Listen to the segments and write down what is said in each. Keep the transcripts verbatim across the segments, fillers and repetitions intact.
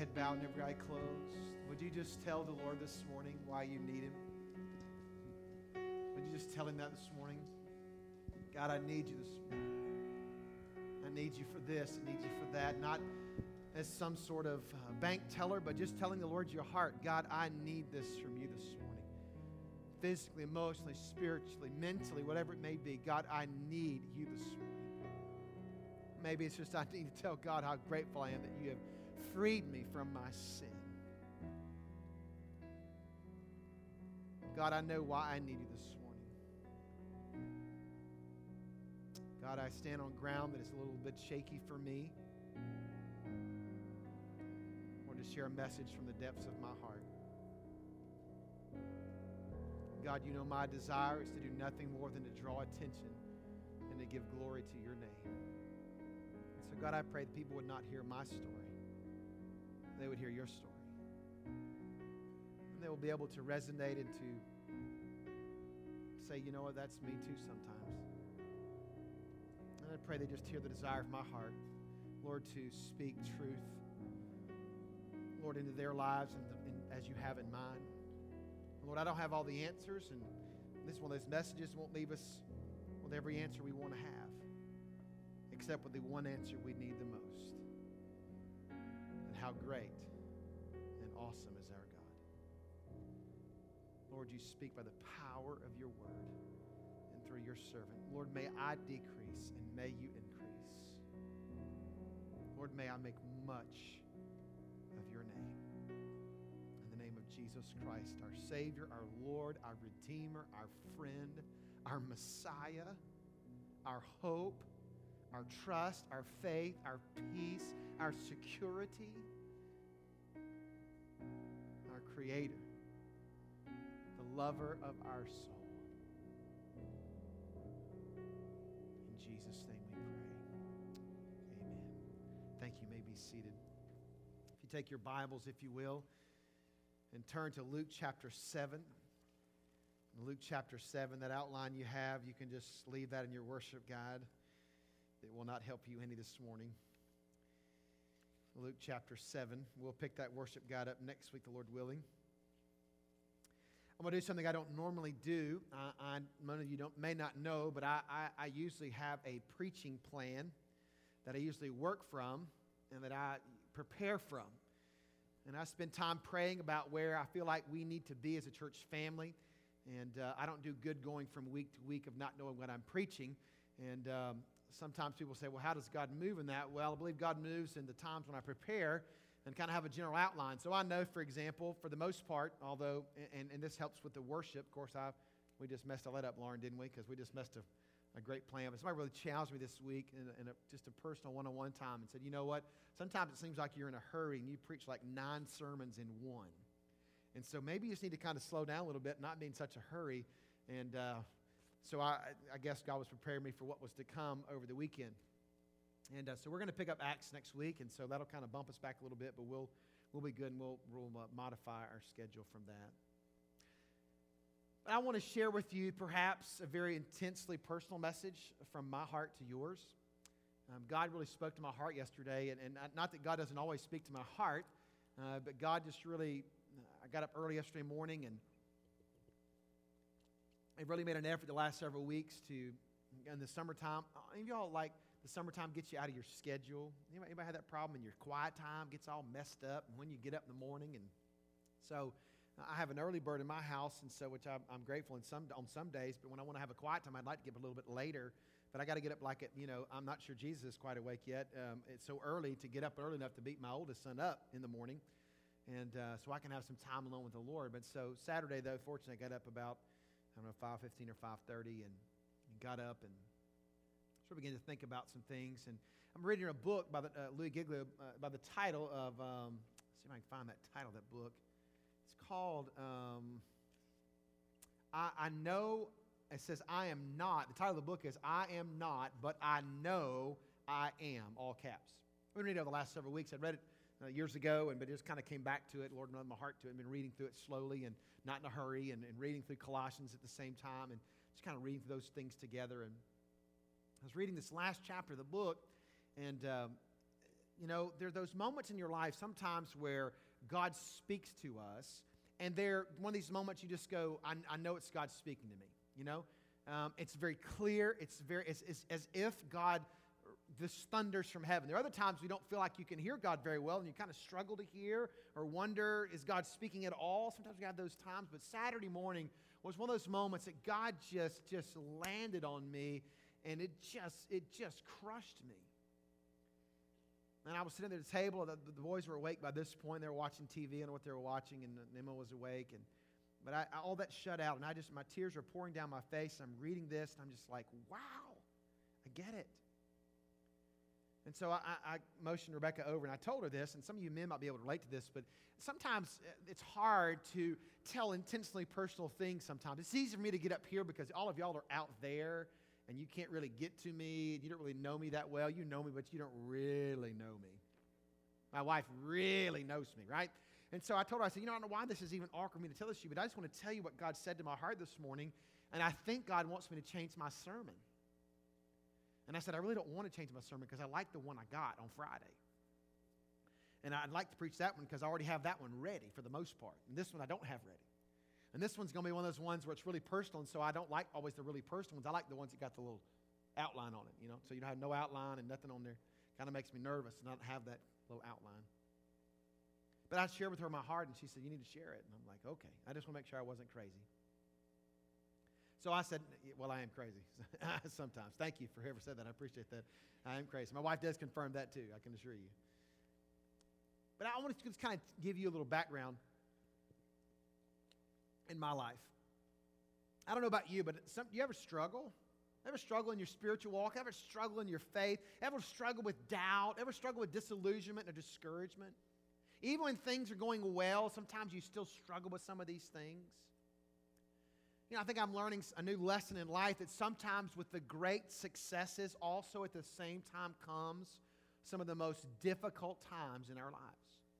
head bowed and every eye closed, would you just tell the Lord this morning why you need Him? Would you just tell Him that this morning? God, I need you this morning. I need you for this. I need you for that. Not as some sort of uh, bank teller, but just telling the Lord your heart, God, I need this from you this morning. Physically, emotionally, spiritually, mentally, whatever it may be, God, I need you this morning. Maybe it's just I need to tell God how grateful I am that you have freed me from my sin. God, I know why I need you this morning. God, I stand on ground that is a little bit shaky for me. I want to share a message from the depths of my heart. God, you know my desire is to do nothing more than to draw attention and to give glory to your name. So God, I pray that people would not hear my story. They would hear your story. And they will be able to resonate and to say, you know what, that's me too sometimes. And I pray they just hear the desire of my heart, Lord, to speak truth, Lord, into their lives and, and as you have in mind. Lord, I don't have all the answers, and this one of those messages won't leave us with every answer we want to have, except with the one answer we need the most. And how great and awesome is our God. Lord, you speak by the power of your word and through your servant. Lord, may I decrease and may you increase. Lord, may I make much of your name. In the name of Jesus Christ, our Savior, our Lord, our Redeemer, our friend, our Messiah, our hope, our trust, our faith, our peace, our security, our Creator, the lover of our soul. In Jesus' name we pray. Amen. Thank you. You may be seated. If you take your Bibles, if you will, and turn to Luke chapter seven. Luke chapter seven, that outline you have, you can just leave that in your worship guide. It will not help you any this morning. Luke chapter seven. We'll pick that worship guide up next week, the Lord willing. I'm going to do something I don't normally do. I, I, many of you don't, may not know, but I, I, I usually have a preaching plan that I usually work from and that I prepare from. And I spend time praying about where I feel like we need to be as a church family. And uh, I don't do good going from week to week of not knowing what I'm preaching. And um, sometimes people say, well, how does God move in that? Well, I believe God moves in the times when I prepare and kind of have a general outline. So I know, for example, for the most part, although, and, and this helps with the worship. Of course, I we just messed all that up, Lauren, didn't we? Because we just messed a, a great plan. But somebody really challenged me this week in, a, in a, just a personal one-on-one time and said, you know what? Sometimes it seems like you're in a hurry and you preach like nine sermons in one. And so maybe you just need to kind of slow down a little bit, not be in such a hurry. And uh, so I, I guess God was preparing me for what was to come over the weekend. And uh, so we're going to pick up Acts next week, and so that'll kind of bump us back a little bit, but we'll we'll be good, and we'll, we'll uh, modify our schedule from that. But I want to share with you perhaps a very intensely personal message from my heart to yours. Um, God really spoke to my heart yesterday, and, and not that God doesn't always speak to my heart, uh, but God just really, I got up early yesterday morning, and I really made an effort the last several weeks to, in the summertime, any of y'all like the summertime gets you out of your schedule? Anybody, anybody have that problem? And your quiet time gets all messed up, and when you get up in the morning, and so I have an early bird in my house, and so which I'm, I'm grateful in some on some days. But when I want to have a quiet time, I'd like to get up a little bit later. But I got to get up like at, you know, I'm not sure Jesus is quite awake yet. Um, it's so early to get up early enough to beat my oldest son up in the morning, and uh, so I can have some time alone with the Lord. But so Saturday though, fortunately, I got up about I don't know five fifteen or five thirty, and, and got up and sort of began to think about some things. And I'm reading a book by the, uh, Louis Giglio uh, by the title of, um, let's see if I can find that title of that book. It's called, um, I, I Know, it says, I am not. The title of the book is, I am not, but I know I am, all caps. I've been reading it over the last several weeks. I read it uh, years ago, and but just kind of came back to it. Lord led my heart to it. I've been reading through it slowly and not in a hurry, and, and reading through Colossians at the same time, and just kind of reading through those things together. And I was reading this last chapter of the book, and um, you know, there are those moments in your life sometimes where God speaks to us, and they're one of these moments you just go, I, I know it's God speaking to me, you know? Um, it's very clear. It's very, it's, it's as if God, this thunders from heaven. There are other times we don't feel like you can hear God very well, and you kind of struggle to hear or wonder, is God speaking at all? Sometimes we have those times, but Saturday morning was one of those moments that God just, just landed on me, and it just, it just crushed me. And I was sitting at the table. The, the boys were awake by this point. They were watching T V. I don't know what they were watching, and Emma was awake. And but I, I, all that shut out, and I just my tears are pouring down my face. I'm reading this, and I'm just like, wow, I get it. And so I, I motioned Rebecca over, and I told her this. And some of you men might be able to relate to this, but sometimes it's hard to tell intentionally personal things. Sometimes it's easy for me to get up here because all of y'all are out there. And you can't really get to me. You don't really know me that well. You know me, but you don't really know me. My wife really knows me, right? And so I told her, I said, you know, I don't know why this is even awkward for me to tell this to you, but I just want to tell you what God said to my heart this morning, and I think God wants me to change my sermon. And I said, I really don't want to change my sermon because I like the one I got on Friday. And I'd like to preach that one because I already have that one ready for the most part. And this one I don't have ready. And this one's going to be one of those ones where it's really personal, and so I don't like always the really personal ones. I like the ones that got the little outline on it, you know. So you don't have no outline and nothing on there. Kind of makes me nervous to not have that little outline. But I shared with her my heart, and she said, you need to share it. And I'm like, okay. I just want to make sure I wasn't crazy. So I said, well, I am crazy sometimes. Thank you for whoever said that. I appreciate that. I am crazy. My wife does confirm that too, I can assure you. But I want to just kind of give you a little background in my life. I don't know about you, but some, you ever struggle? Ever struggle in your spiritual walk? Ever struggle in your faith? Ever struggle with doubt? Ever struggle with disillusionment or discouragement? Even when things are going well, sometimes you still struggle with some of these things. You know, I think I'm learning a new lesson in life that sometimes with the great successes, also at the same time comes some of the most difficult times in our lives.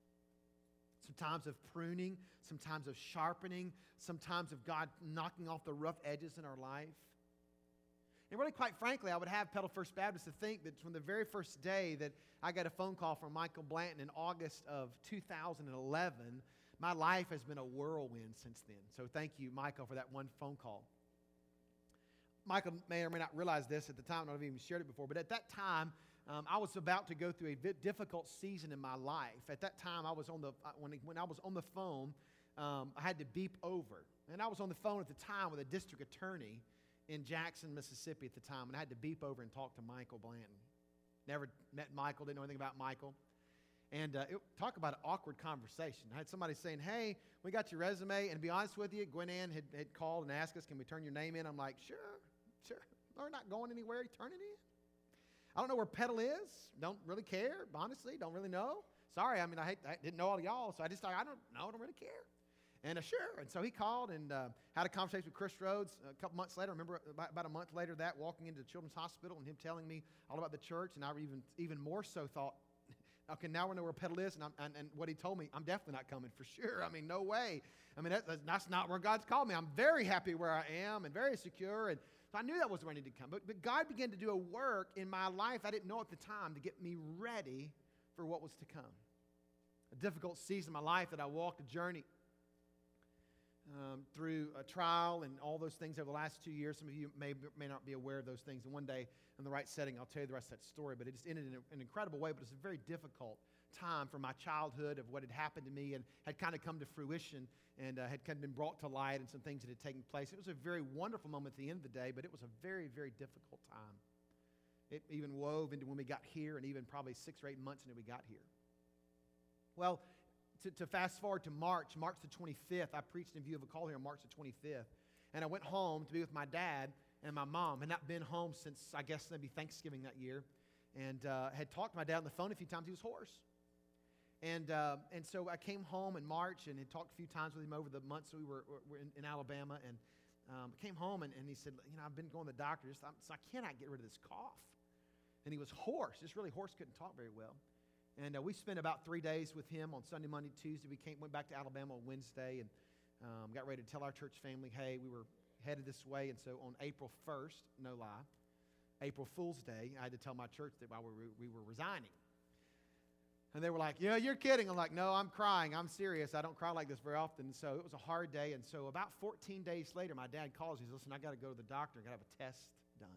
Some times of pruning, some times of sharpening, some times of God knocking off the rough edges in our life. And really, quite frankly, I would have Petal First Baptist to think that from the very first day that I got a phone call from Michael Blanton in August of two thousand eleven, my life has been a whirlwind since then. So thank you, Michael, for that one phone call. Michael may or may not realize this at the time. I've even shared it before. But at that time, Um, I was about to go through a bit difficult season in my life. At that time, I was on the when, when I was on the phone, um, I had to beep over. And I was on the phone at the time with a district attorney in Jackson, Mississippi at the time, and I had to beep over and talk to Michael Blanton. Never met Michael, didn't know anything about Michael. And uh, it, talk about an awkward conversation. I had somebody saying, hey, we got your resume, and to be honest with you, Gwen Ann had, had called and asked us, can we turn your name in? I'm like, sure, sure. We're not going anywhere. Turn it in. I don't know where Petal is. Don't really care, honestly. Don't really know. Sorry, I mean, I, hate, I didn't know all of y'all, so I just thought, I don't know, I don't really care. And uh, sure, and so he called and uh, had a conversation with Chris Rhodes a couple months later. I remember about, about a month later that, walking into the Children's Hospital and him telling me all about the church, and I even even more so thought, okay, now we know where Petal is, and, I'm, and, and what he told me, I'm definitely not coming for sure. I mean, no way. I mean, that, that's not where God's called me. I'm very happy where I am and very secure, and so I knew that wasn't where I needed to come. But, but God began to do a work in my life I didn't know at the time to get me ready for what was to come. A difficult season of my life that I walked a journey um, through a trial and all those things over the last two years. Some of you may, may not be aware of those things. And one day, in the right setting, I'll tell you the rest of that story. But it just ended in a, an incredible way. But it's a very difficult time from my childhood of what had happened to me and had kind of come to fruition and uh, had kind of been brought to light and some things that had taken place. It was a very wonderful moment at the end of the day, but it was a very, very difficult time. It even wove into when we got here and even probably six or eight months into we got here. Well, to, to fast forward to March, March the twenty-fifth, I preached in view of a call here on March the twenty-fifth, and I went home to be with my dad and my mom. Had not been home since, I guess, maybe Thanksgiving that year, and uh, had talked to my dad on the phone a few times. He was hoarse. And uh, and so I came home in March and had talked a few times with him over the months we were, were in, in Alabama. And um, came home and, and he said, you know, I've been going to the doctor. Just, I'm, so I cannot get rid of this cough. And he was hoarse, just really hoarse, couldn't talk very well. And uh, we spent about three days with him on Sunday, Monday, Tuesday. We came, went back to Alabama on Wednesday and um, got ready to tell our church family, hey, we were headed this way. And so on April first, no lie, April Fool's Day, I had to tell my church that while we were, we were resigning. And they were like, yeah, you're kidding. I'm like, no, I'm crying. I'm serious. I don't cry like this very often. So it was a hard day. And so about fourteen days later, my dad calls. He says, listen, I got to go to the doctor. I got to have a test done.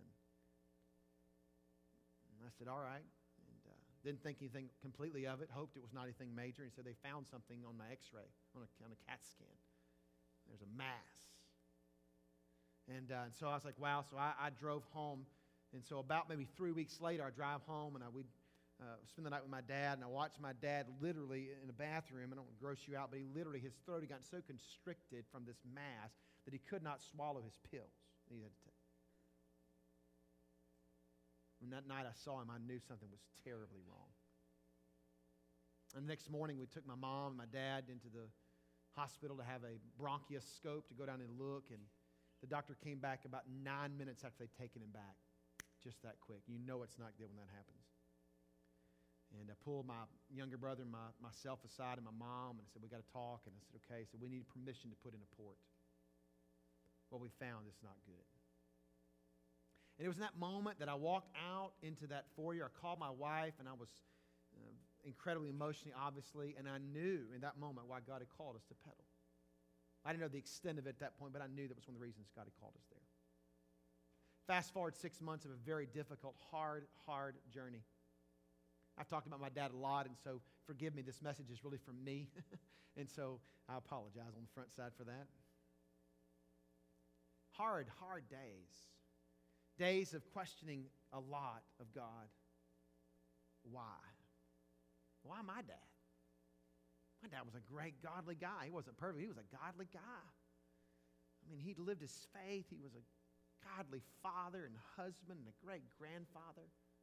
And I said, all right. And uh, didn't think anything completely of it. Hoped it was not anything major. And he said they found something on my x-ray, on a, on a CAT scan. There's a mass. And, uh, and so I was like, wow. So I, I drove home. And so about maybe three weeks later, I drive home and I would Uh, spend the night with my dad, and I watched my dad literally in a bathroom. I don't want to gross you out, but he literally, his throat had gotten so constricted from this mass that he could not swallow his pills that he had to take. When that night I saw him, I knew something was terribly wrong. And the next morning, we took my mom and my dad into the hospital to have a bronchoscope to go down and look, and the doctor came back about nine minutes after they'd taken him back. Just that quick. You know it's not good when that happens. And I pulled my younger brother and my, myself aside and my mom, and I said, we got to talk. And I said, okay. So we need permission to put in a port. What we found is not good. And it was in that moment that I walked out into that foyer. I called my wife, and I was uh, incredibly emotionally, obviously, and I knew in that moment why God had called us to Petal. I didn't know the extent of it at that point, but I knew that was one of the reasons God had called us there. Fast forward six months of a very difficult, hard, hard journey. I've talked about my dad a lot, and so forgive me, this message is really from me. And so I apologize on the front side for that. Hard, hard days. Days of questioning a lot of God. Why? Why my dad? My dad was a great, godly guy. He wasn't perfect. He was a godly guy. I mean, he lived his faith. He was a godly father and husband and a great grandfather.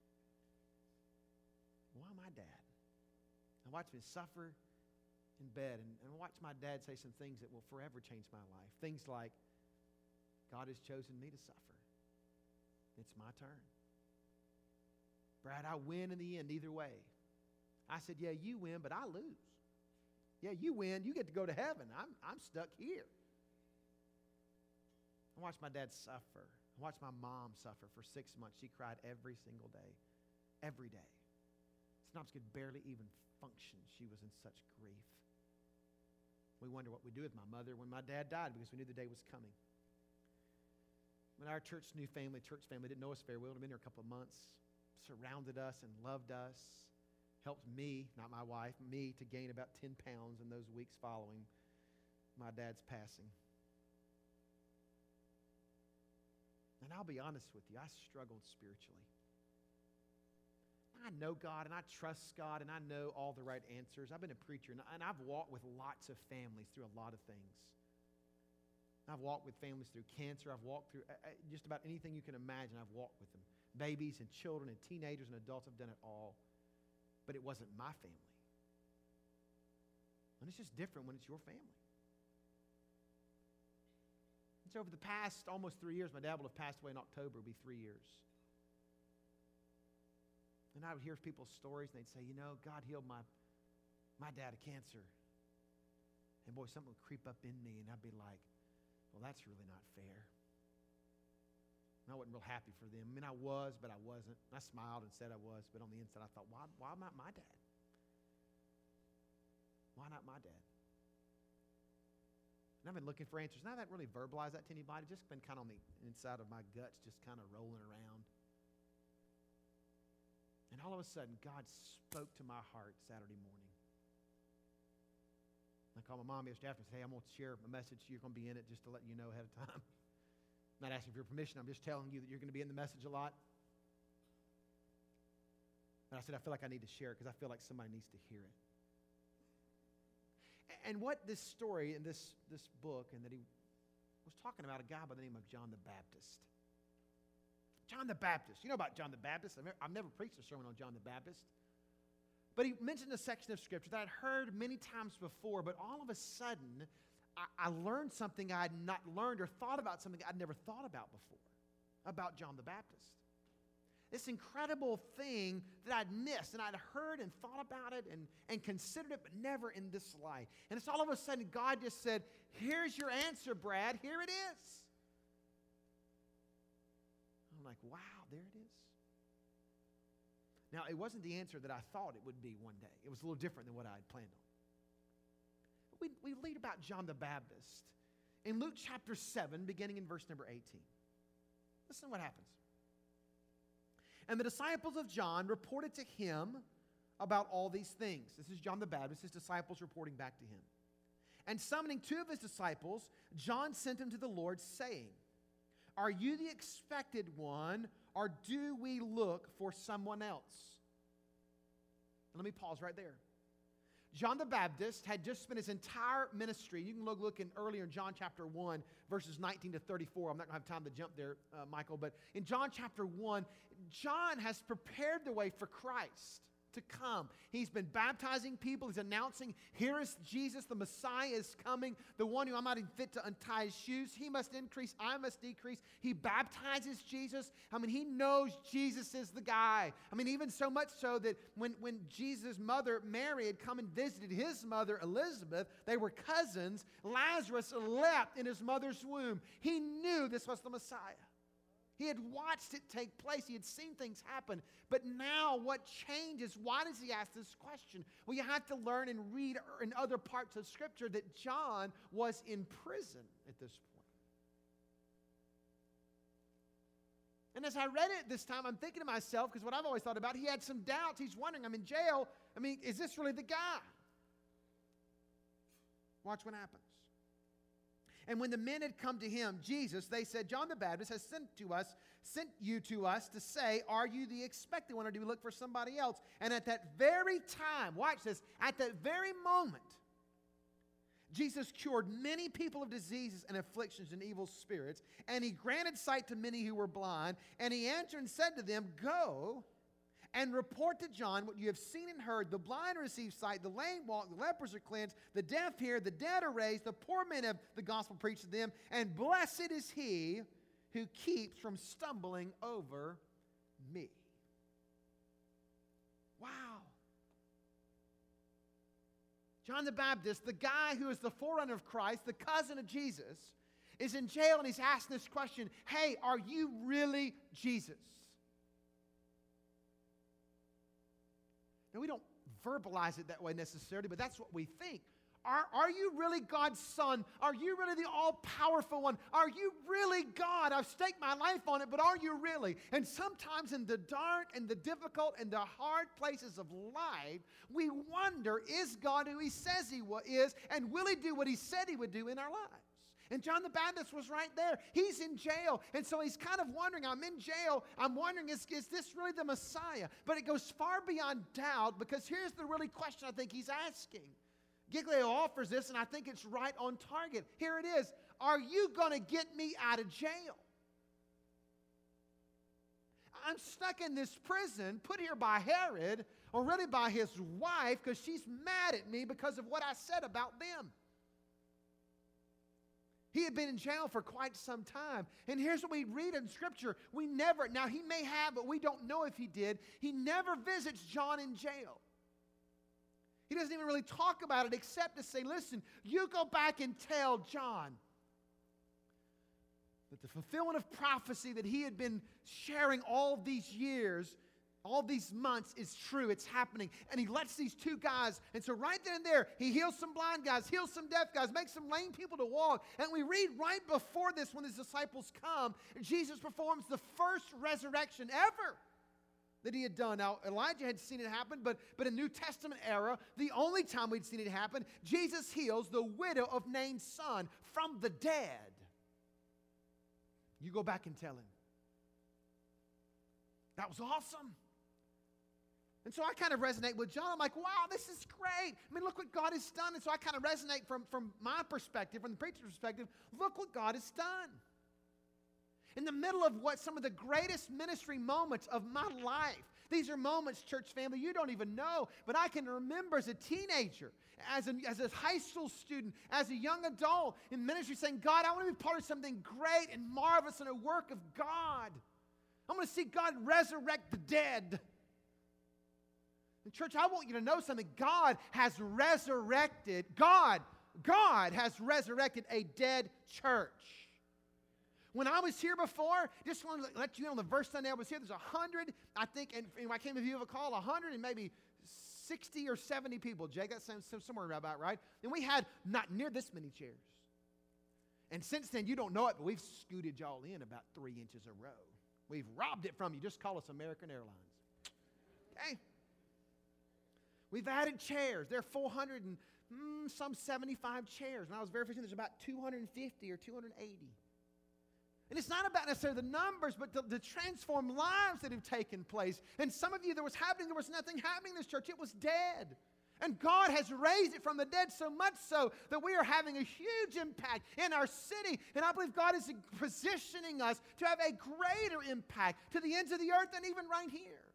Why my dad? I watched him suffer in bed, and, and I watched my dad say some things that will forever change my life. Things like, God has chosen me to suffer. It's my turn. Brad, I win in the end either way. I said, yeah, you win, but I lose. Yeah, you win. You get to go to heaven. I'm, I'm stuck here. I watched my dad suffer. I watched my mom suffer for six months. She cried every single day. Every day. Snobs could barely even function. She was in such grief. We wonder what we do with my mother when my dad died because we knew the day was coming. When our church, new family, church family, didn't know us very well, had been here a couple of months, surrounded us and loved us, helped me, not my wife, me to gain about ten pounds in those weeks following my dad's passing. And I'll be honest with you, I struggled spiritually. I know God, and I trust God, and I know all the right answers. I've been a preacher, and, and I've walked with lots of families through a lot of things. I've walked with families through cancer. I've walked through uh, just about anything you can imagine. I've walked with them. Babies and children and teenagers and adults. I've done it all. But it wasn't my family. And it's just different when it's your family. And so over the past almost three years, my dad will have passed away in October. It'll be three years. And I would hear people's stories, and they'd say, you know, God healed my, my dad of cancer. And boy, something would creep up in me, and I'd be like, well, that's really not fair. And I wasn't real happy for them. I mean, I was, but I wasn't. I smiled and said I was, but on the inside I thought, why, why not my dad? Why not my dad? And I've been looking for answers. And I haven't really verbalized that to anybody. Just been kind of on the inside of my guts, just kind of rolling around. And all of a sudden, God spoke to my heart Saturday morning. I called my mom yesterday after and said, hey, I'm going to share a message. You're going to be in it just to let you know ahead of time. I'm not asking for your permission. I'm just telling you that you're going to be in the message a lot. And I said, I feel like I need to share it because I feel like somebody needs to hear it. And what this story in this, this book, and that he was talking about a guy by the name of John the Baptist. John the Baptist. You know about John the Baptist. I've never, I've never preached a sermon on John the Baptist. But he mentioned a section of Scripture that I'd heard many times before, but all of a sudden, I, I learned something I had not learned or thought about something I'd never thought about before, about John the Baptist. This incredible thing that I'd missed, and I'd heard and thought about it and, and considered it, but never in this light. And it's all of a sudden, God just said, here's your answer, Brad. Here it is. I'm like, wow, there it is. Now, it wasn't the answer that I thought it would be one day. It was a little different than what I had planned on. We, we read about John the Baptist in Luke chapter seven, beginning in verse number eighteen. Listen to what happens. And the disciples of John reported to him about all these things. This is John the Baptist, his disciples reporting back to him. And summoning two of his disciples, John sent them to the Lord, saying, Are you the expected one, or do we look for someone else? And let me pause right there. John the Baptist had just spent his entire ministry. You can look, look in earlier in John chapter one, verses nineteen to thirty-four. I'm not going to have time to jump there, uh, Michael. But in John chapter one, John has prepared the way for Christ to come. He's been baptizing people. He's announcing, here is Jesus, the Messiah is coming, the one who I'm not even fit to untie his shoes. He must increase, I must decrease. He baptizes Jesus. I mean, he knows Jesus is the guy. I mean, even so much so that when, when Jesus' mother, Mary, had come and visited his mother, Elizabeth, they were cousins. Lazarus leapt in his mother's womb. He knew this was the Messiah. He had watched it take place. He had seen things happen. But now what changes? Why does he ask this question? Well, you have to learn and read in other parts of Scripture that John was in prison at this point. And as I read it this time, I'm thinking to myself, because what I've always thought about, he had some doubts. He's wondering, I'm in jail. I mean, is this really the guy? Watch what happens. And when the men had come to him, Jesus, they said, John the Baptist has sent to us, sent you to us to say, are you the expected one, or do we look for somebody else? And at that very time, watch this, at that very moment, Jesus cured many people of diseases and afflictions and evil spirits, and he granted sight to many who were blind, and he answered and said to them, go and report to John what you have seen and heard. The blind receive sight, the lame walk, the lepers are cleansed, the deaf hear, the dead are raised, the poor men have the gospel preached to them, and blessed is he who keeps from stumbling over me. Wow. John the Baptist, the guy who is the forerunner of Christ, the cousin of Jesus, is in jail, and he's asked this question, hey, are you really Jesus? Now, we don't verbalize it that way necessarily, but that's what we think. Are, are you really God's son? Are you really the all-powerful one? Are you really God? I've staked my life on it, but are you really? And sometimes in the dark and the difficult and the hard places of life, we wonder, is God who he says he is, and will he do what he said he would do in our lives? And John the Baptist was right there. He's in jail. And so he's kind of wondering, I'm in jail. I'm wondering, is, is this really the Messiah? But it goes far beyond doubt, because here's the really question I think he's asking. Giglio offers this, and I think it's right on target. Here it is. Are you going to get me out of jail? I'm stuck in this prison, put here by Herod, or really by his wife, because she's mad at me because of what I said about them. He had been in jail for quite some time. And here's what we read in Scripture. We never, now he may have, but we don't know if he did. He never visits John in jail. He doesn't even really talk about it except to say, listen, you go back and tell John that the fulfillment of prophecy that he had been sharing all these years, all these months, is true. It's happening. And he lets these two guys, and so right then and there, he heals some blind guys, heals some deaf guys, makes some lame people to walk. And we read right before this, when his disciples come, Jesus performs the first resurrection ever that he had done. Now, Elijah had seen it happen, but, but in New Testament era, the only time we'd seen it happen, Jesus heals the widow of Nain's son from the dead. You go back and tell him. That was awesome. And so I kind of resonate with John. I'm like, wow, this is great. I mean, look what God has done. And so I kind of resonate from, from my perspective, from the preacher's perspective. Look what God has done. In the middle of what some of the greatest ministry moments of my life. These are moments, church family, you don't even know. But I can remember as a teenager, as a, as a high school student, as a young adult in ministry saying, God, I want to be part of something great and marvelous in a work of God. I want to see God resurrect the dead. And church, I want you to know something. God has resurrected, God, God has resurrected a dead church. When I was here before, just want to let you know the first Sunday I was here, there's a hundred, I think, and, and I came to view of a call, a hundred and maybe sixty or seventy people. Jake, that sounds somewhere about right. And we had not near this many chairs. And since then, you don't know it, but we've scooted y'all in about three inches a row. We've robbed it from you. Just call us American Airlines. Okay? We've added chairs. There are four hundred and mm, some seventy-five chairs. And I was verifying there's about two hundred fifty or two hundred eighty. And it's not about necessarily the numbers, but the, the transformed lives that have taken place. And some of you, there was happening, there was nothing happening in this church. It was dead. And God has raised it from the dead so much so that we are having a huge impact in our city. And I believe God is positioning us to have a greater impact to the ends of the earth than even right here.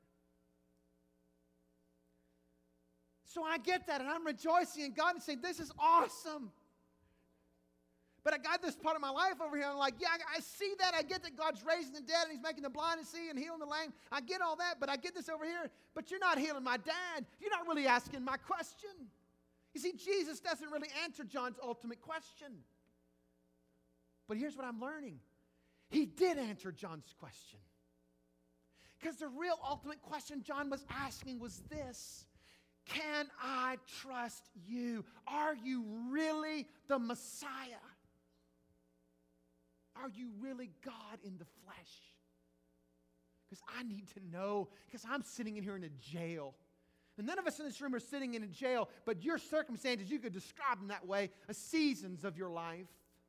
So I get that, and I'm rejoicing in God and saying, this is awesome. But I got this part of my life over here, and I'm like, yeah, I, I see that. I get that God's raising the dead, and He's making the blind to see and healing the lame. I get all that, but I get this over here. But you're not healing my dad. You're not really asking my question. You see, Jesus doesn't really answer John's ultimate question. But here's what I'm learning. He did answer John's question. Because the real ultimate question John was asking was this: can I trust you? Are you really the Messiah? Are you really God in the flesh? Because I need to know, because I'm sitting in here in a jail. And none of us in this room are sitting in a jail, but your circumstances, you could describe them that way, as seasons of your life.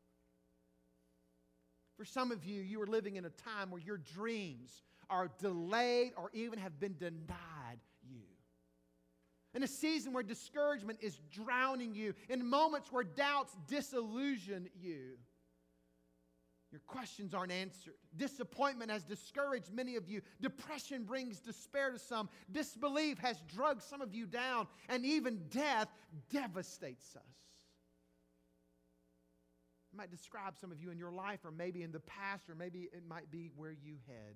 For some of you, you are living in a time where your dreams are delayed or even have been denied you. In a season where discouragement is drowning you, in moments where doubts disillusion you. Your questions aren't answered. Disappointment has discouraged many of you. Depression brings despair to some. Disbelief has drugged some of you down. And even death devastates us. It might describe some of you in your life, or maybe in the past, or maybe it might be where you head.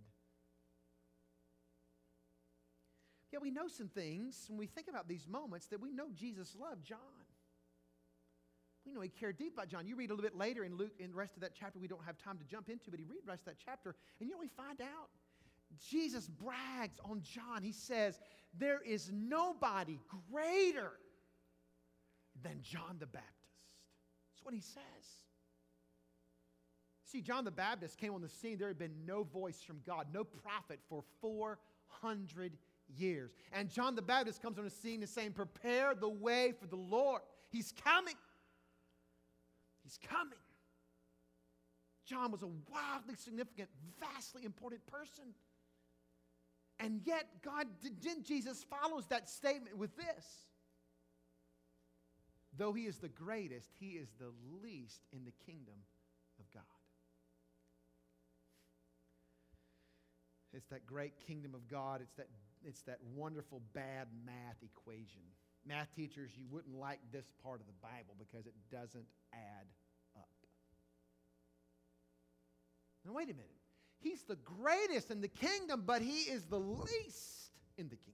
Yet we know some things when we think about these moments that we know Jesus loved John. We know He cared deep about John. You read a little bit later in Luke, in the rest of that chapter we don't have time to jump into, but you read the rest of that chapter, and you know we find out. Jesus brags on John. He says, there is nobody greater than John the Baptist. That's what he says. See, John the Baptist came on the scene. There had been no voice from God, no prophet for four hundred years. And John the Baptist comes on the scene and saying, prepare the way for the Lord. He's coming. He's coming. John was a wildly significant, vastly important person. And yet, God, didn't Jesus follows that statement with this. Though He is the greatest, He is the least in the kingdom of God. It's that great kingdom of God. It's that, it's that wonderful bad math equation. Math teachers, you wouldn't like this part of the Bible because it doesn't add up. Now, wait a minute. He's the greatest in the kingdom, but He is the least in the kingdom.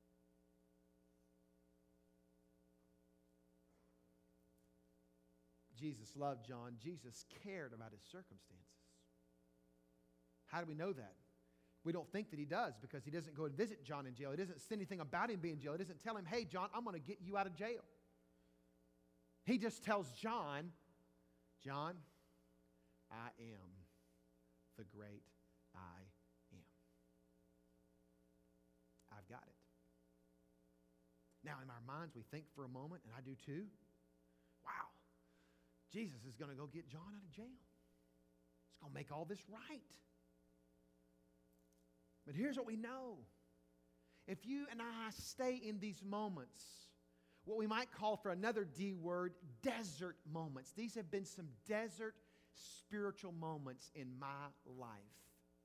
Jesus loved John. Jesus cared about his circumstances. How do we know that? We don't think that He does, because He doesn't go and visit John in jail. He doesn't say anything about him being in jail. He doesn't tell him, hey, John, I'm going to get you out of jail. He just tells John, John, I am the great I am. I've got it. Now, in our minds, we think for a moment, and I do too, wow, Jesus is going to go get John out of jail. He's going to make all this right. But here's what we know. If you and I stay in these moments, what we might call, for another D word, desert moments. These have been some desert spiritual moments in my life.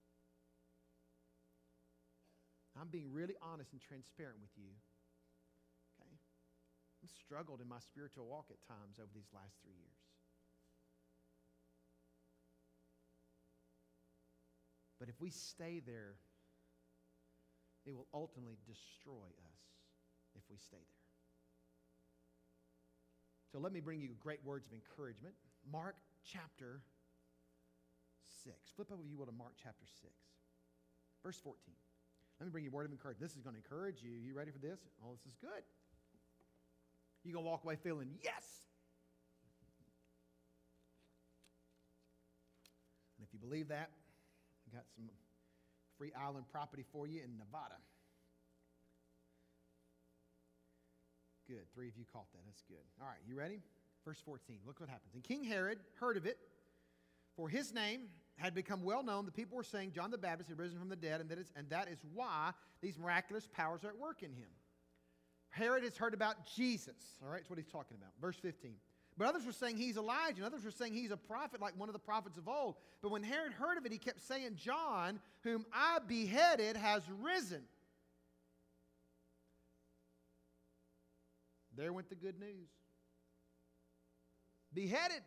I'm being really honest and transparent with you. Okay? I've struggled in my spiritual walk at times over these last three years. But if we stay there, it will ultimately destroy us if we stay there. So let me bring you great words of encouragement. Mark chapter six. Flip over, if you will, to Mark chapter six. Verse fourteen. Let me bring you a word of encouragement. This is going to encourage you. You ready for this? Oh, this is good. You're going to walk away feeling, yes. And if you believe that, I got some free island property for you in Nevada. Good. Three of you caught that. That's good. All right, you ready? Verse fourteen. Look what happens. And King Herod heard of it, for his name had become well known. The people were saying John the Baptist had risen from the dead, and that is, and that is why these miraculous powers are at work in him. Herod has heard about Jesus. All right, that's what he's talking about. Verse fifteen. But others were saying he's Elijah, and others were saying he's a prophet like one of the prophets of old. But when Herod heard of it, he kept saying, John, whom I beheaded, has risen. There went the good news. Beheaded.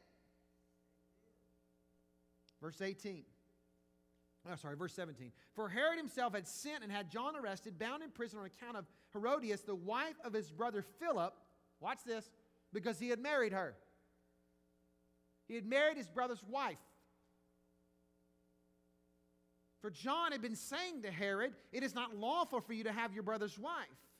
Verse eighteen. Oh, sorry, verse seventeen. For Herod himself had sent and had John arrested, bound in prison on account of Herodias, the wife of his brother Philip. Watch this. Because he had married her. He had married his brother's wife. For John had been saying to Herod, it is not lawful for you to have your brother's wife.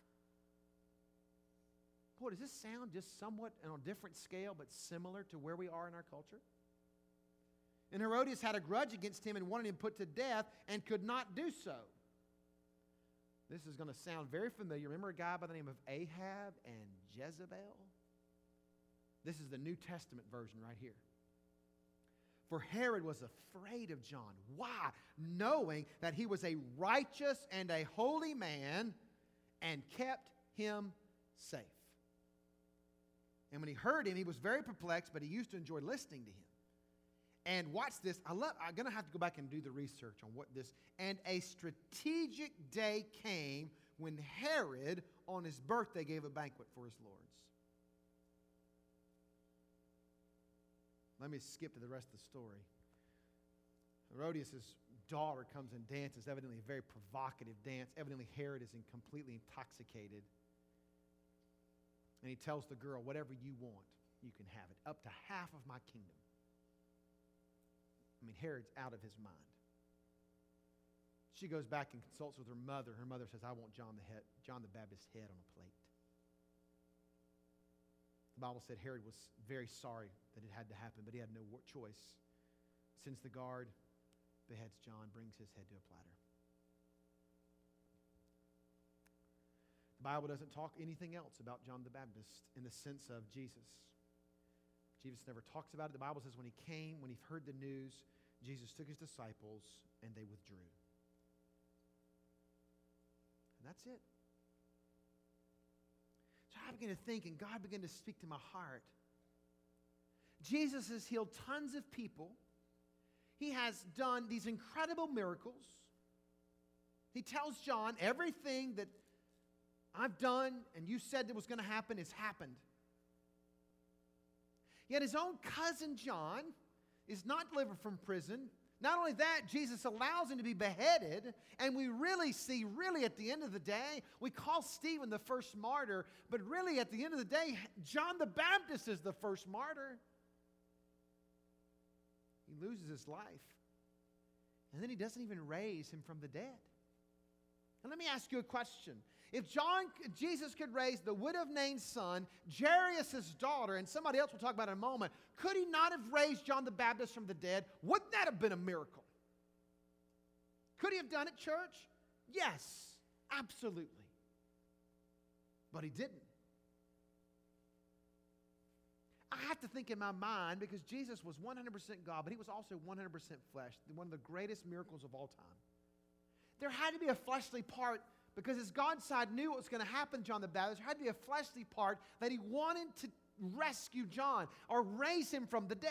Boy, does this sound just somewhat on a different scale, but similar to where we are in our culture? And Herodias had a grudge against him and wanted him put to death and could not do so. This is going to sound very familiar. Remember a guy by the name of Ahab and Jezebel? This is the New Testament version right here. For Herod was afraid of John. Why? Knowing that he was a righteous and a holy man and kept him safe. And when he heard him, he was very perplexed, but he used to enjoy listening to him. And watch this. I love, I'm going to have to go back and do the research on what this. And a strategic day came when Herod, on his birthday, gave a banquet for his lords. Let me skip to the rest of the story. Herodias' daughter comes and dances, evidently a very provocative dance. Evidently Herod is in completely intoxicated. And he tells the girl, whatever you want, you can have it. Up to half of my kingdom. I mean, Herod's out of his mind. She goes back and consults with her mother. Her mother says, I want John the, head, John the Baptist's head on a plate. The Bible said Herod was very sorry that it had to happen, but he had no choice. Sends the guard, beheads John, brings his head to a platter. The Bible doesn't talk anything else about John the Baptist in the sense of Jesus. Jesus never talks about it. The Bible says when he came, when he heard the news, Jesus took his disciples and they withdrew. And that's it. So I began to think, and God began to speak to my heart. Jesus has healed tons of people. He has done these incredible miracles. He tells John, everything that I've done and you said that was going to happen has happened. Yet his own cousin John is not delivered from prison. Not only that, Jesus allows him to be beheaded, and we really see, really at the end of the day, we call Stephen the first martyr, but really at the end of the day, John the Baptist is the first martyr. He loses his life, and then he doesn't even raise him from the dead. And let me ask you a question. If John, Jesus could raise the widow of Nain's son, Jairus' daughter, and somebody else we'll talk about in a moment, could he not have raised John the Baptist from the dead? Wouldn't that have been a miracle? Could he have done it, church? Yes, absolutely. But he didn't. I have to think in my mind, because Jesus was one hundred percent God, but he was also one hundred percent flesh, one of the greatest miracles of all time. There had to be a fleshly part, because as God's side knew what was going to happen to John the Baptist, there had to be a fleshly part that he wanted to rescue John or raise him from the dead.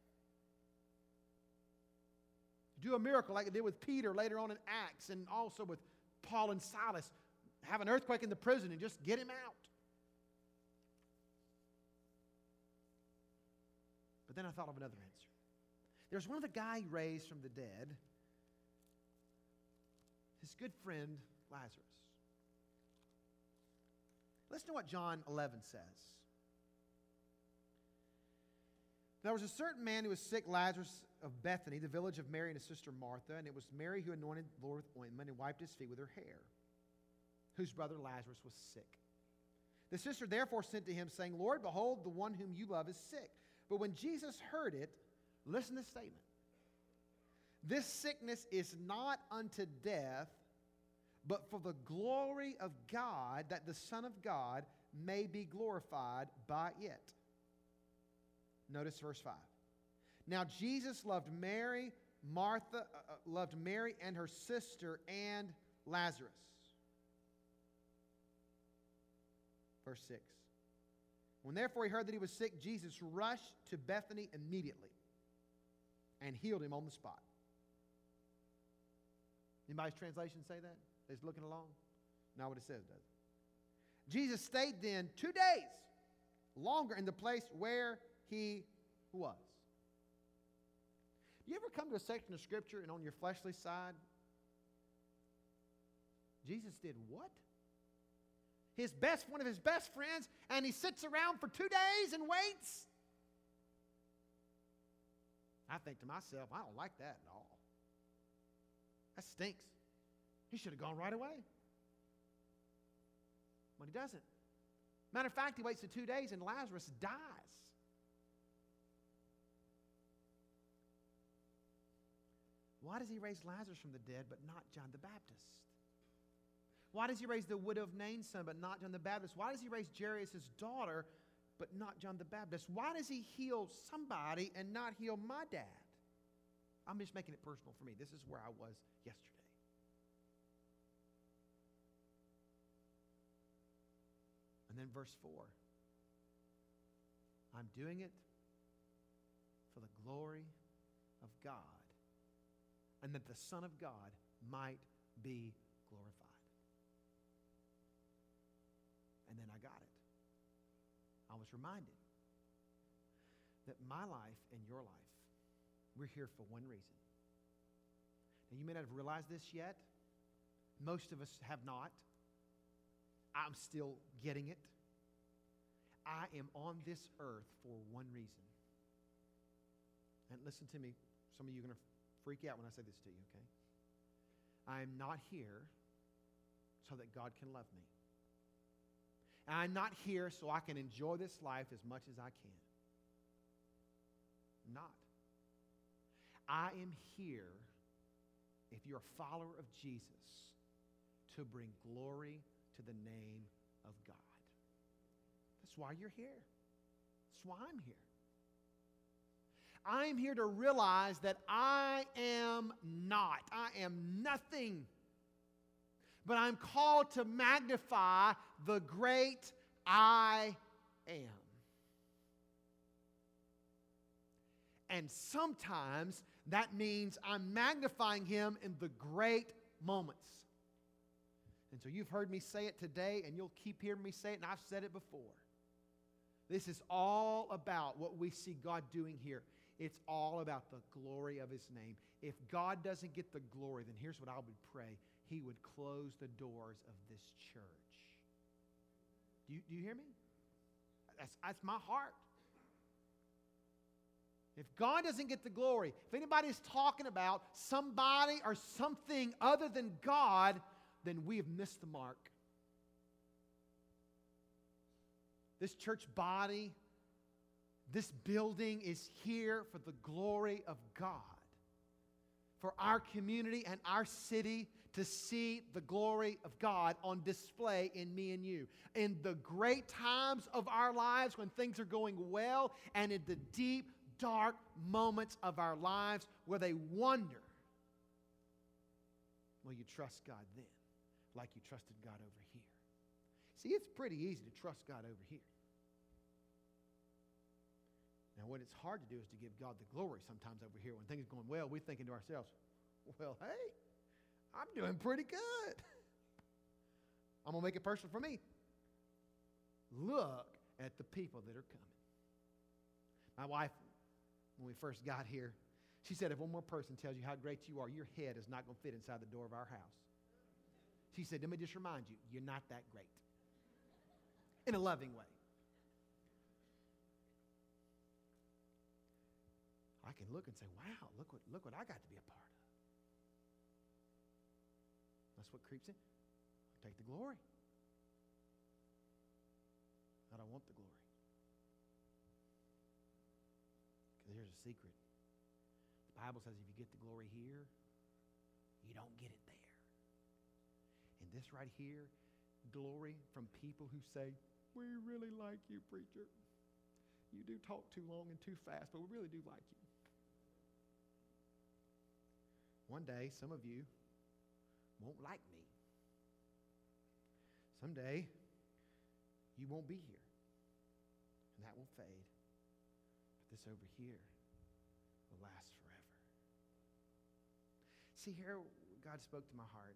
Do a miracle like it did with Peter later on in Acts, and also with Paul and Silas. Have an earthquake in the prison and just get him out. But then I thought of another answer. There's one of the guy he raised from the dead, his good friend Lazarus. Listen to what John eleven says. There was a certain man who was sick, Lazarus of Bethany, the village of Mary and his sister Martha, and it was Mary who anointed the Lord with ointment and wiped his feet with her hair, whose brother Lazarus was sick. The sister therefore sent to him, saying, Lord, behold, the one whom you love is sick. But when Jesus heard it, listen to this statement. This sickness is not unto death, but for the glory of God, that the Son of God may be glorified by it. Notice verse five. Now Jesus loved Mary, Martha, uh, loved Mary and her sister and Lazarus. Verse six. When therefore he heard that he was sick, Jesus rushed to Bethany immediately and healed him on the spot. Anybody's translation say that? They're just looking along? Not what it says, does it? Jesus stayed then two days longer in the place where he was. Do you ever come to a section of Scripture and on your fleshly side, Jesus did what? His best, one of his best friends, and he sits around for two days and waits? I think to myself, I don't like that at all. That stinks. He should have gone right away. But he doesn't. Matter of fact, he waits the two days and Lazarus dies. Why does he raise Lazarus from the dead but not John the Baptist? Why does he raise the widow of Nain's son but not John the Baptist? Why does he raise Jairus' daughter but not John the Baptist? Why does he heal somebody and not heal my dad? I'm just making it personal for me. This is where I was yesterday. And then verse four. I'm doing it for the glory of God, and that the Son of God might be glorified. And then I got it. I was reminded that my life and your life, we're here for one reason. Now, you may not have realized this yet. Most of us have not. I'm still getting it. I am on this earth for one reason. And listen to me. Some of you are going to freak out when I say this to you, okay? I am not here so that God can love me. And I'm not here so I can enjoy this life as much as I can. Not. I am here, if you're a follower of Jesus, to bring glory to the name of God. That's why you're here. That's why I'm here. I'm here to realize that I am not. I am nothing. But I'm called to magnify the great I am. And sometimes that means I'm magnifying Him in the great moments. And so you've heard me say it today, and you'll keep hearing me say it, and I've said it before. This is all about what we see God doing here. It's all about the glory of His name. If God doesn't get the glory, then here's what I would pray. He would close the doors of this church. Do you, do you hear me? That's, that's my heart. If God doesn't get the glory, if anybody's talking about somebody or something other than God, then we have missed the mark. This church body, this building is here for the glory of God. For our community and our city to see the glory of God on display in me and you. In the great times of our lives when things are going well, and in the deep, dark moments of our lives where they wonder, will you trust God then like you trusted God over here? See, it's pretty easy to trust God over here. Now, what it's hard to do is to give God the glory sometimes over here. When things are going well, we're thinking to ourselves, well, hey, I'm doing pretty good. I'm going to make it personal for me. Look at the people that are coming. My wife, when we first got here, she said, if one more person tells you how great you are, your head is not going to fit inside the door of our house. She said, let me just remind you, you're not that great. In a loving way. look and say, wow, look what, look what I got to be a part of. That's what creeps in. Take the glory. I don't want the glory. Because here's a secret. The Bible says if you get the glory here, you don't get it there. And this right here, glory from people who say, we really like you, preacher. You do talk too long and too fast, but we really do like you. One day, some of you won't like me. Someday, you won't be here. And that will fade. But this over here will last forever. See, here, God spoke to my heart.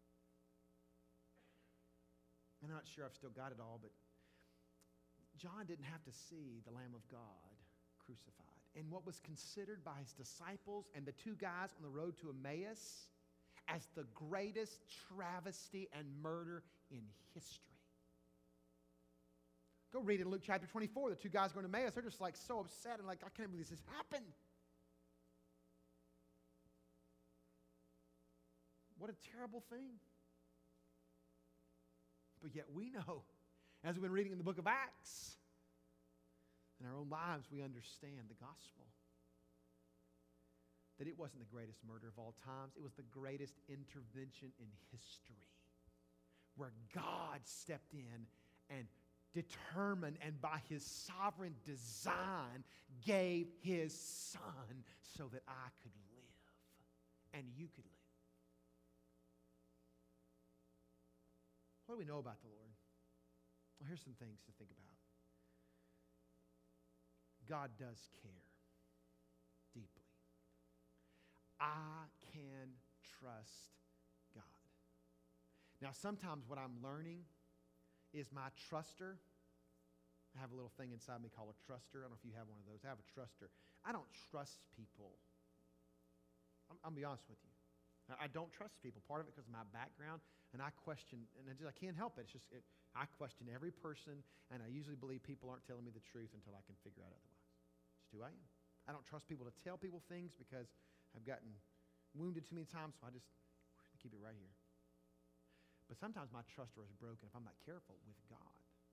I'm not sure I've still got it all, but John didn't have to see the Lamb of God crucified. And what was considered by his disciples and the two guys on the road to Emmaus as the greatest travesty and murder in history. Go read it in Luke chapter twenty-four. The two guys going to Emmaus, they're just like so upset and like, I can't believe this has happened. What a terrible thing. But yet we know, as we've been reading in the book of Acts, in our own lives we understand the gospel. That it wasn't the greatest murder of all times. It was the greatest intervention in history. Where God stepped in and determined and by his sovereign design gave his son so that I could live and you could live. What do we know about the Lord? Well, here's some things to think about. God does care deeply. I can trust God. Now, sometimes what I'm learning is my truster. I have a little thing inside me called a truster. I don't know if you have one of those. I have a truster. I don't trust people. I'm, I'm going to be honest with you. I don't trust people. Part of it because of my background, and I question, and I, just, I can't help it. It's just, it, I question every person, and I usually believe people aren't telling me the truth until I can figure out otherwise. It's who I am. I don't trust people to tell people things because I've gotten wounded too many times, so I just keep it right here. But sometimes my truster is broken if I'm not careful with God.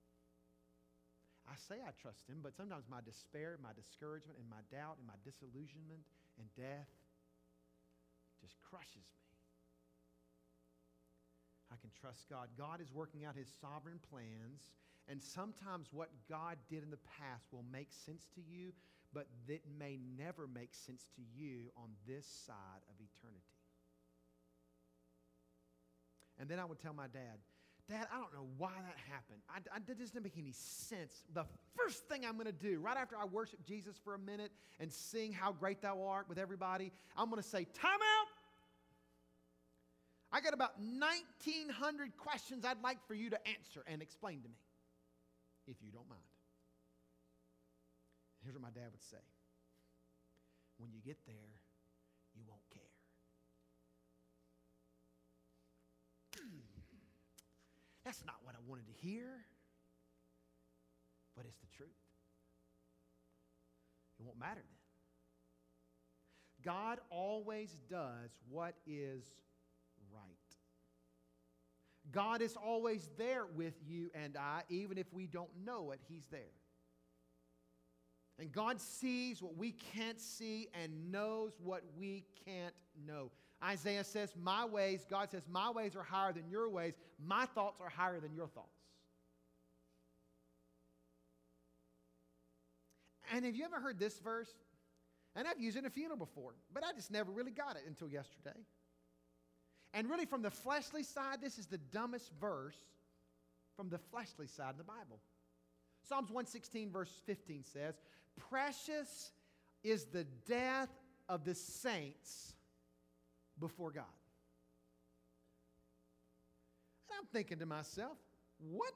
I say I trust him, but sometimes my despair, my discouragement, and my doubt, and my disillusionment, and death just crushes me. I can trust God. God is working out his sovereign plans, and sometimes what God did in the past will make sense to you, but it may never make sense to you on this side of eternity. And then I would tell my dad, Dad, I don't know why that happened. I, I, that doesn't make any sense. The first thing I'm going to do, right after I worship Jesus for a minute and sing How Great Thou Art with everybody, I'm going to say, time out. I got about nineteen hundred questions I'd like for you to answer and explain to me, if you don't mind. Here's what my dad would say. When you get there, you won't care. That's not what I wanted to hear, but it's the truth. It won't matter then. God always does what is right. God is always there with you and I, even if we don't know it, he's there. And God sees what we can't see and knows what we can't know. Isaiah says, my ways, God says, my ways are higher than your ways. My thoughts are higher than your thoughts. And have you ever heard this verse? And I've used it in a funeral before, but I just never really got it until yesterday. And really from the fleshly side, this is the dumbest verse from the fleshly side of the Bible. Psalms one sixteen verse fifteen says, precious is the death of the saints before God. And I'm thinking to myself, what?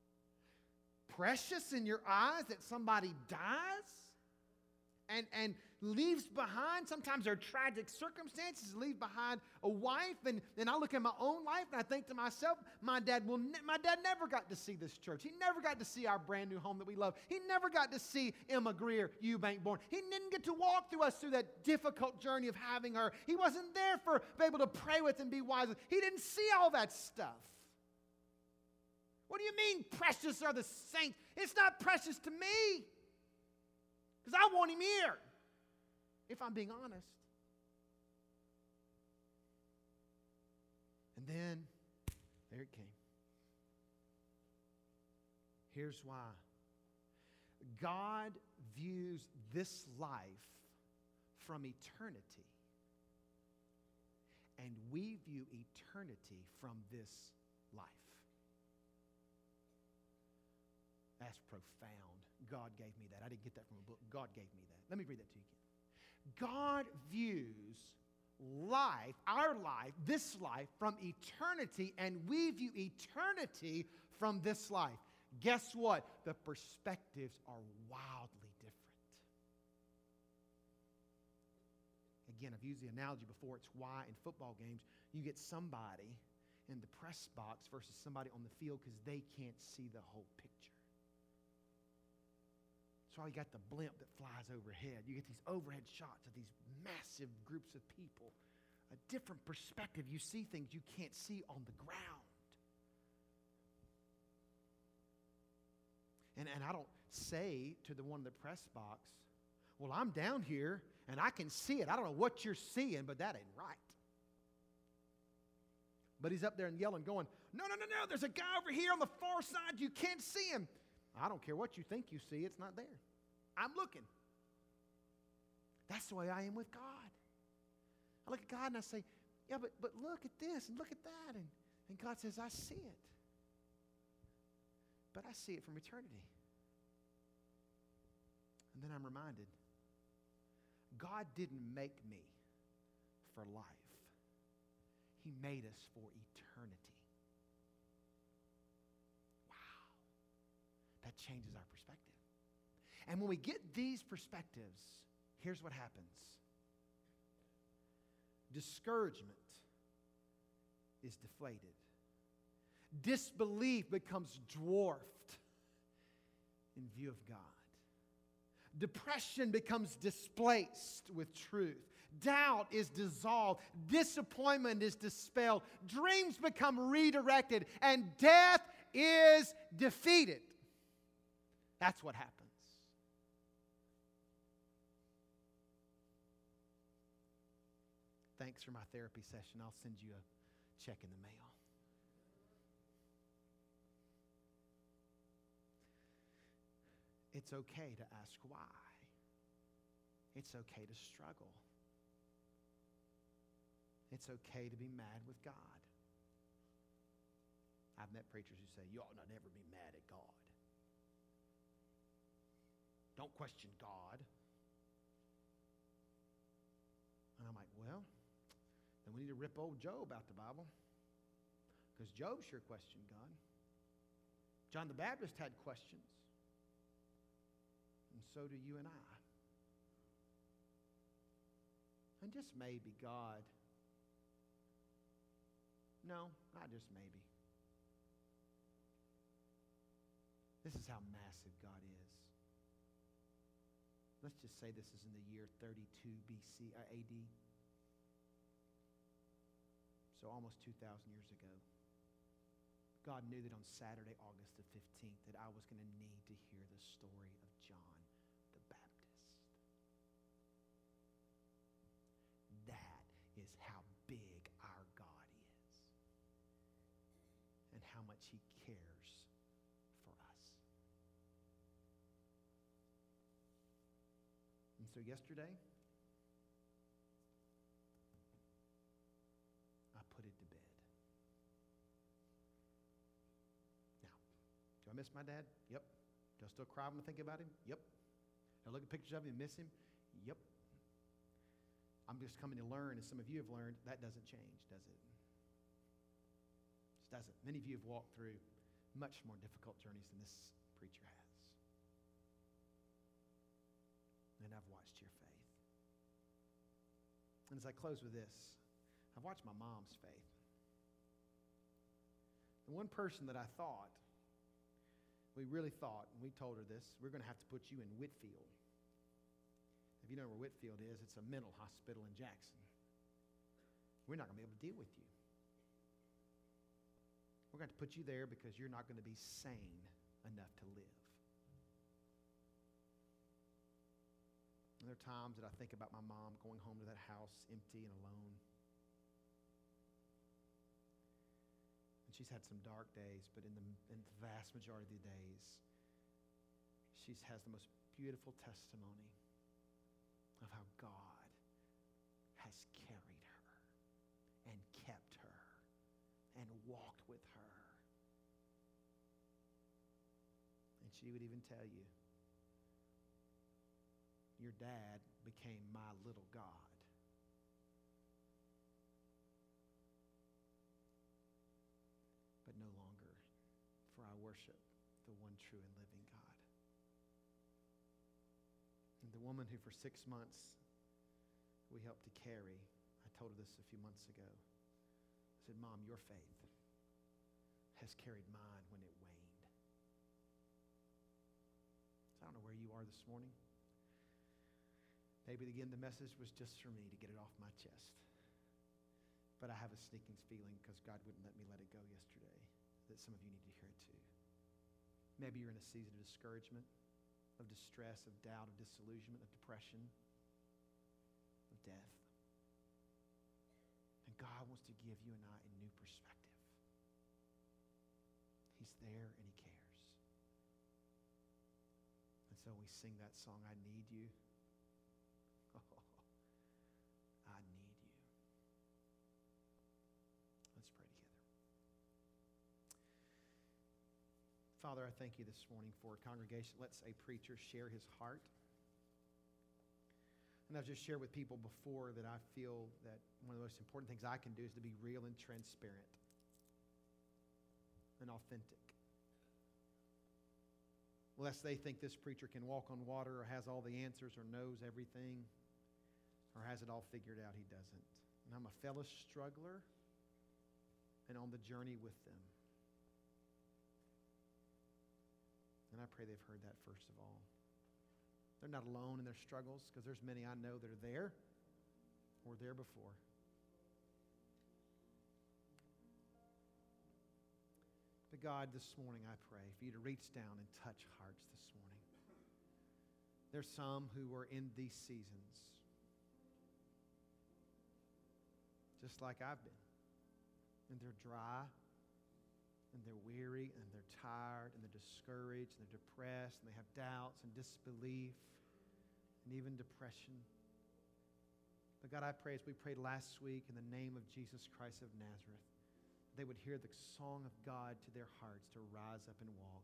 Precious in your eyes that somebody dies? And, and leaves behind, sometimes there are tragic circumstances, leave behind a wife. And, and I look at my own life and I think to myself, my dad will ne- my dad never got to see this church. He never got to see our brand new home that we love. He never got to see Emma Greer, Eubank born. He didn't get to walk through us through that difficult journey of having her. He wasn't there for be able to pray with and be wise with. He didn't see all that stuff. What do you mean precious are the saints? It's not precious to me. Because I want him here, if I'm being honest. And then, there it came. Here's why. God views this life from eternity, and we view eternity from this life. That's profound. God gave me that. I didn't get that from a book. God gave me that. Let me read that to you again. God views life, our life, this life, from eternity, and we view eternity from this life. Guess what? The perspectives are wildly different. Again, I've used the analogy before. It's why in football games you get somebody in the press box versus somebody on the field because they can't see the whole picture. So you got the blimp that flies overhead. You get these overhead shots of these massive groups of people. A different perspective. You see things you can't see on the ground. And, and I don't say to the one in the press box, well, I'm down here and I can see it. I don't know what you're seeing, but that ain't right. But he's up there and yelling, going, no, no, no, no, there's a guy over here on the far side. You can't see him. I don't care what you think you see. It's not there. I'm looking. That's the way I am with God. I look at God and I say, yeah, but, but look at this and look at that. And, and God says, I see it. But I see it from eternity. And then I'm reminded, God didn't make me for life. He made us for eternity. Wow. That changes our perspective. And when we get these perspectives, here's what happens. Discouragement is deflated. Disbelief becomes dwarfed in view of God. Depression becomes displaced with truth. Doubt is dissolved. Disappointment is dispelled. Dreams become redirected. And death is defeated. That's what happens. Thanks for my therapy session. I'll send you a check in the mail. It's okay to ask why. It's okay to struggle. It's okay to be mad with God. I've met preachers who say, you ought not never be mad at God. Don't question God. And I'm like, well, then we need to rip old Job out the Bible. Because Job sure questioned God. John the Baptist had questions. And so do you and I. And just maybe God, no, not just maybe. This is how massive God is. Let's just say this is in the year thirty-two B C, uh, A D. So almost two thousand years ago. God knew that on Saturday, August the fifteenth, that I was going to need to hear the story of John the Baptist. That is how big our God is and how much He cares for us. And so yesterday, I put it to bed. Do I miss my dad? Yep. Do I still cry when I think about him? Yep. Do I look at pictures of him and miss him? Yep. I'm just coming to learn, as some of you have learned, that doesn't change, does it? It doesn't. Many of you have walked through much more difficult journeys than this preacher has. And I've watched your faith. And as I close with this, I've watched my mom's faith. The one person that I thought, we really thought, and we told her this, we're going to have to put you in Whitfield. If you know where Whitfield is, it's a mental hospital in Jackson. We're not going to be able to deal with you. We're going to put you there because you're not going to be sane enough to live. And there are times that I think about my mom going home to that house empty and alone. And she's had some dark days, but in the, in the vast majority of the days, she has the most beautiful testimony of how God has carried her and kept her and walked with her. And she would even tell you, your dad became my little God. But no longer, for I worship the one true and living God. And the woman who for six months we helped to carry, I told her this a few months ago. I said, Mom, your faith has carried mine when it waned. So I don't know where you are this morning. Maybe again the message was just for me to get it off my chest. But I have a sneaking feeling, because God wouldn't let me let it go yesterday, that some of you need to hear it too. Maybe you're in a season of discouragement, of distress, of doubt, of disillusionment, of depression, of death. And God wants to give you and I a new perspective. He's there and He cares. And so we sing that song, I Need You. Oh, I need you. Let's pray together. Father, I thank you this morning for a congregation. Let's a preacher share his heart. And I've just shared with people before that I feel that one of the most important things I can do is to be real and transparent and authentic. Lest they think this preacher can walk on water or has all the answers or knows everything or has it all figured out. He doesn't. And I'm a fellow struggler and on the journey with them. And I pray they've heard that first of all. They're not alone in their struggles, because there's many I know that are there or there before. But God, this morning I pray for you to reach down and touch hearts this morning. There's some who are in these seasons, just like I've been. And they're dry, and they're weary, and they're tired, and they're discouraged, and they're depressed, and they have doubts and disbelief, and even depression. But God, I pray as we prayed last week in the name of Jesus Christ of Nazareth, they would hear the song of God to their hearts to rise up and walk.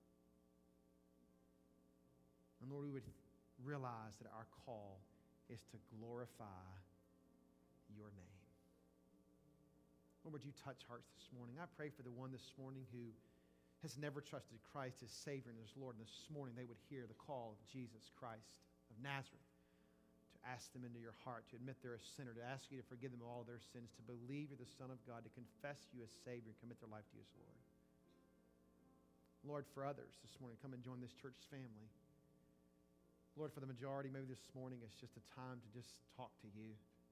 And Lord, we would realize that our call is to glorify your name. Lord, would you touch hearts this morning? I pray for the one this morning who has never trusted Christ as Savior and as Lord. And this morning they would hear the call of Jesus Christ of Nazareth to ask them into your heart, to admit they're a sinner, to ask you to forgive them all their sins, to believe you're the Son of God, to confess you as Savior and commit their life to you as Lord. Lord, for others this morning, come and join this church's family. Lord, for the majority, maybe this morning it's just a time to just talk to you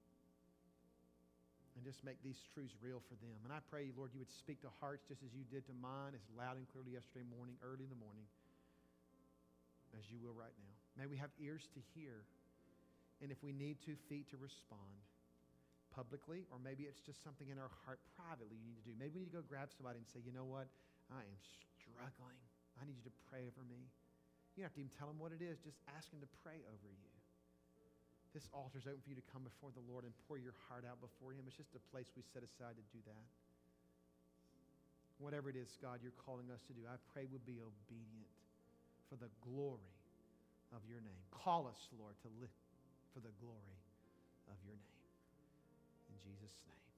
and just make these truths real for them. And I pray, Lord, you would speak to hearts just as you did to mine, as loud and clearly yesterday morning, early in the morning, as you will right now. May we have ears to hear, and if we need to, feet to respond publicly, or maybe it's just something in our heart privately you need to do. Maybe we need to go grab somebody and say, you know what? I am struggling. I need you to pray over me. You don't have to even tell them what it is. Just ask them to pray over you. This altar is open for you to come before the Lord and pour your heart out before Him. It's just a place we set aside to do that. Whatever it is, God, you're calling us to do, I pray we'll be obedient for the glory of your name. Call us, Lord, to live for the glory of your name. In Jesus' name.